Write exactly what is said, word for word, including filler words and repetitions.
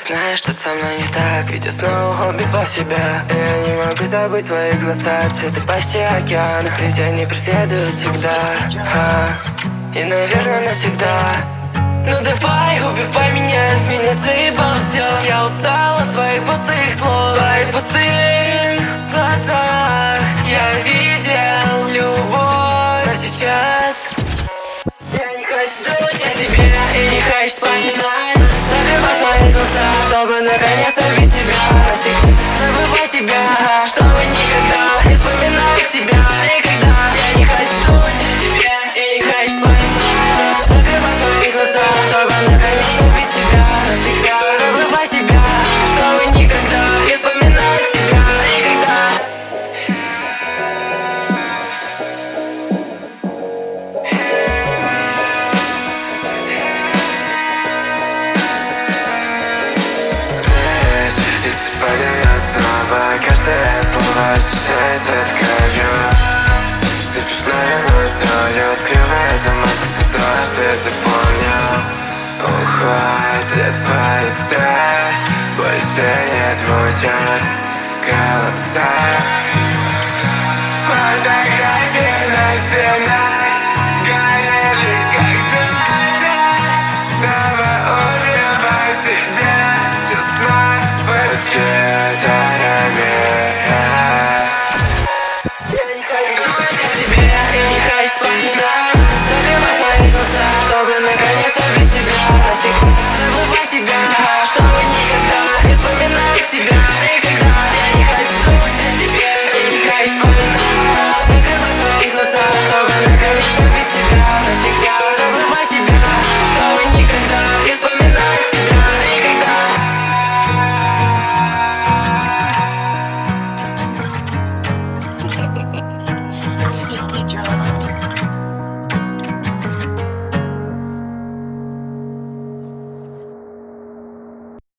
Знаешь, что со мной не так, ведь я снова убиваю себя. Я не могу забыть твои глаза, цветы почти океана. Ведь они преследуют всегда, а, и, наверное, навсегда. Ну давай, убивай меня, в меня заебало все. Я устал от твоих пустых слов, твоих пустых глазах. Я видел любовь, но сейчас я не хочу думать о тебе и не хочу вспоминать. Закрывай твои глаза, чтобы наконец убить тебя навсегда. Забывай себя, чтобы никогда не вспоминать тебя. Никогда я не хочу думать о тебе и не хочу вспоминать. Закрывай твои глаза, чтобы наконец убить тебя навсегда. Забывай себя, чтобы никогда не вспоминать тебя. Никогда. Если поднимет снова, каждое слово ощущается кровью. Запишная эмоцию, скрывая за маской все то, что я запомнил. Уходят поезда, больше не звучат голоса. Фотографии на стенах.